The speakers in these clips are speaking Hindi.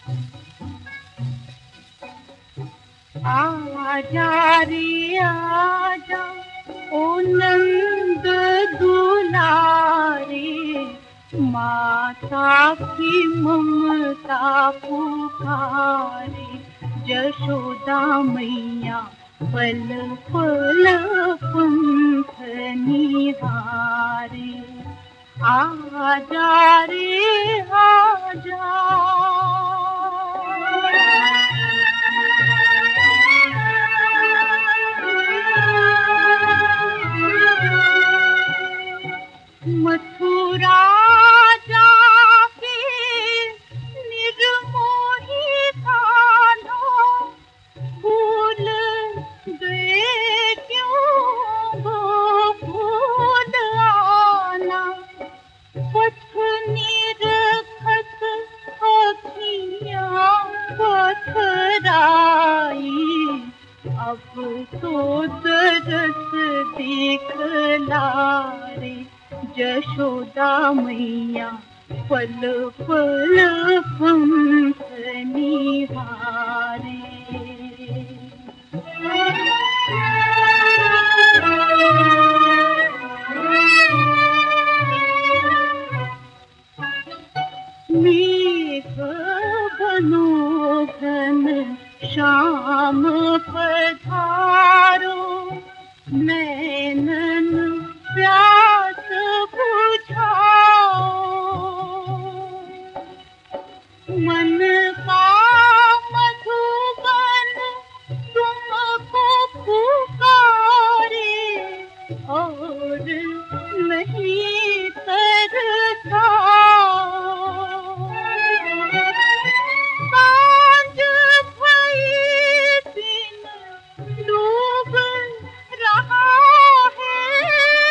आजा रे आजा ओ नंद दुलारे, माता की ममता पुकारे। यशोदा मैया पल पल पंख निहारे। आजा रे आजा। मथुरा जाके निर्मोही कान्हा, भूल गए क्यों गोकुल आना। पथ निरखत अखियाँ पथराई, अब तो दरस दिखला रे। यशोदा मैया पल पल पंख निहारे। मेघ बनो घन श्याम पधारो, नैनन प्यास बुझाओ। मन का मधुबन तुमको पुकारे, और नहीं तरसाओ। सांझ भई दिन डूब रहा है,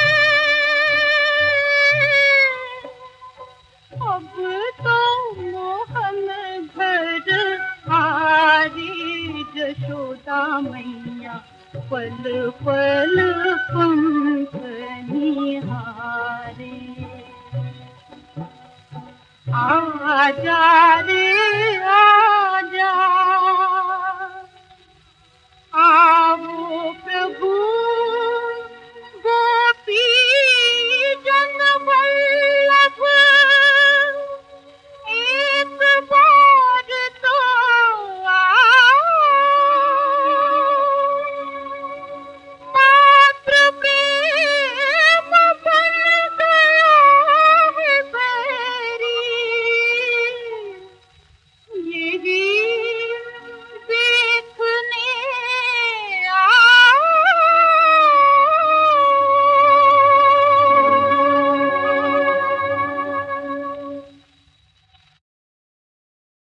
अब तो मोहन घर आरी। यशोदा मैया पल पल पंख निहारे। आजा रे आ